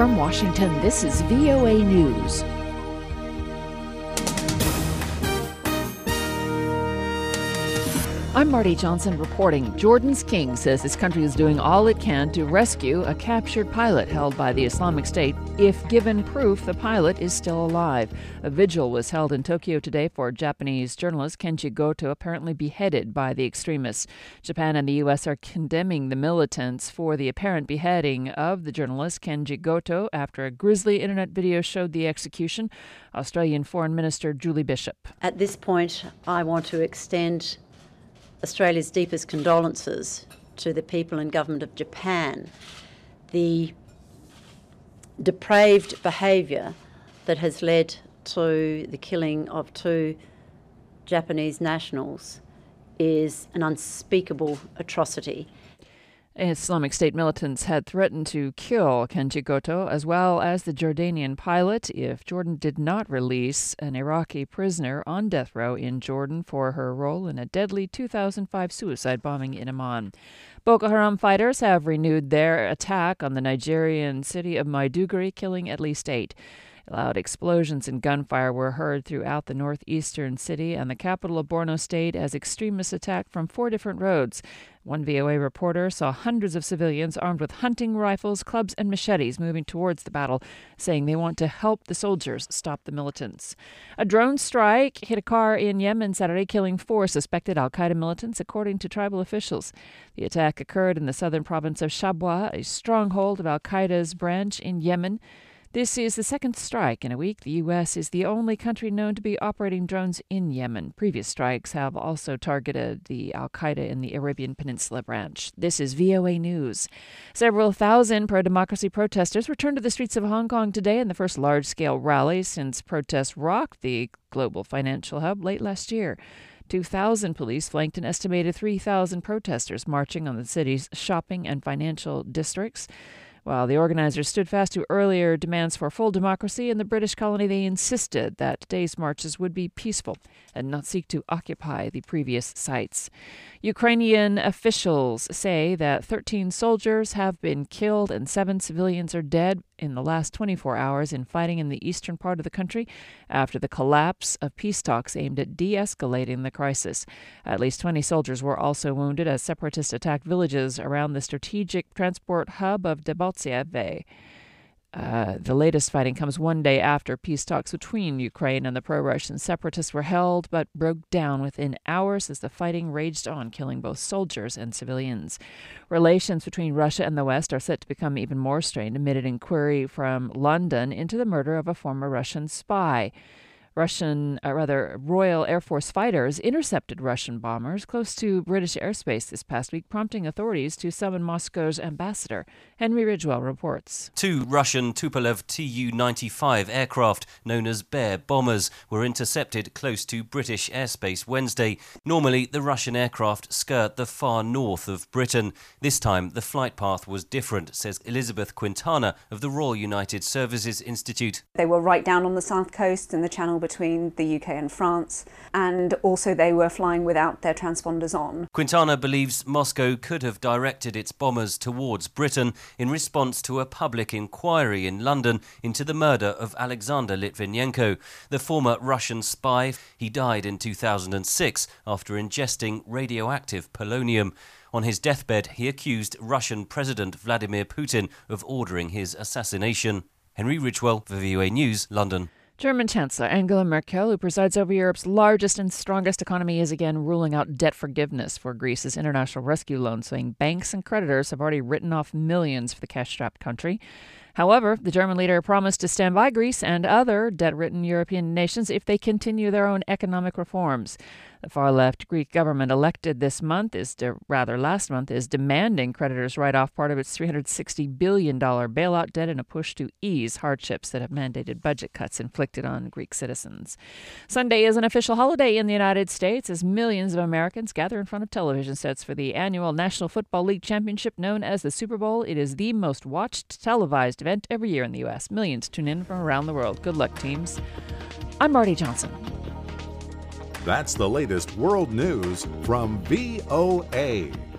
From Washington, this is VOA News. I'm Marty Johnson reporting. Jordan's king says his country is doing all it can to rescue a captured pilot held by the Islamic State if given proof the pilot is still alive. A vigil was held in Tokyo today for Japanese journalist Kenji Goto, apparently beheaded by the extremists. Japan and the U.S. are condemning the militants for the apparent beheading of the journalist Kenji Goto after a grisly internet video showed the execution. Australian Foreign Minister Julie Bishop. At this point, I want to extend Australia's deepest condolences to the people and government of Japan. The depraved behaviour that has led to the killing of two Japanese nationals is an unspeakable atrocity. Islamic State militants had threatened to kill Kenji Goto as well as the Jordanian pilot if Jordan did not release an Iraqi prisoner on death row in Jordan for her role in a deadly 2005 suicide bombing in Amman. Boko Haram fighters have renewed their attack on the Nigerian city of Maiduguri, killing at least 8. Loud explosions and gunfire were heard throughout the northeastern city and the capital of Borno State as extremists attacked from 4 different roads. One VOA reporter saw hundreds of civilians armed with hunting rifles, clubs, and machetes moving towards the battle, saying they want to help the soldiers stop the militants. A drone strike hit a car in Yemen Saturday, killing 4 suspected al-Qaeda militants, according to tribal officials. The attack occurred in the southern province of Shabwa, a stronghold of al-Qaeda's branch in Yemen. This is the second strike in a week. The U.S. is the only country known to be operating drones in Yemen. Previous strikes have also targeted the al-Qaeda in the Arabian Peninsula branch. This is VOA News. Several thousand pro-democracy protesters returned to the streets of Hong Kong today in the first large-scale rally since protests rocked the global financial hub late last year. 2,000 police flanked an estimated 3,000 protesters marching on the city's shopping and financial districts. While the organizers stood fast to earlier demands for full democracy in the British colony, they insisted that today's marches would be peaceful and not seek to occupy the previous sites. Ukrainian officials say that 13 soldiers have been killed and 7 civilians are dead in the last 24 hours in fighting in the eastern part of the country after the collapse of peace talks aimed at de-escalating the crisis. At least 20 soldiers were also wounded as separatists attacked villages around the strategic transport hub of Debaltseve. The latest fighting comes one day after peace talks between Ukraine and the pro-Russian separatists were held, but broke down within hours as the fighting raged on, killing both soldiers and civilians. Relations between Russia and the West are set to become even more strained amid an inquiry from London into the murder of a former Russian spy. Royal Air Force fighters intercepted Russian bombers close to British airspace this past week, prompting authorities to summon Moscow's ambassador. Henry Ridgwell reports. 2 Russian Tupolev Tu-95 aircraft, known as Bear bombers, were intercepted close to British airspace Wednesday. Normally, the Russian aircraft skirt the far north of Britain. This time, the flight path was different, says Elizabeth Quintana of the Royal United Services Institute. They were right down on the south coast in the channel between the UK and France, and also they were flying without their transponders on. Quintana believes Moscow could have directed its bombers towards Britain in response to a public inquiry in London into the murder of Alexander Litvinenko, the former Russian spy. He died in 2006 after ingesting radioactive polonium. On his deathbed, he accused Russian President Vladimir Putin of ordering his assassination. Henry Ridgwell for VOA News, London. German Chancellor Angela Merkel, who presides over Europe's largest and strongest economy, is again ruling out debt forgiveness for Greece's international rescue loan, saying banks and creditors have already written off millions for the cash-strapped country. However, the German leader promised to stand by Greece and other debt-ridden European nations if they continue their own economic reforms. The far-left Greek government elected last month, is demanding creditors write off part of its $360 billion bailout debt in a push to ease hardships that have mandated budget cuts inflicted on Greek citizens. Sunday is an official holiday in the United States as millions of Americans gather in front of television sets for the annual National Football League Championship known as the Super Bowl. It is the most watched televised event every year in the U.S. Millions tune in from around the world. Good luck, teams. I'm Marty Johnson. That's the latest world news from VOA.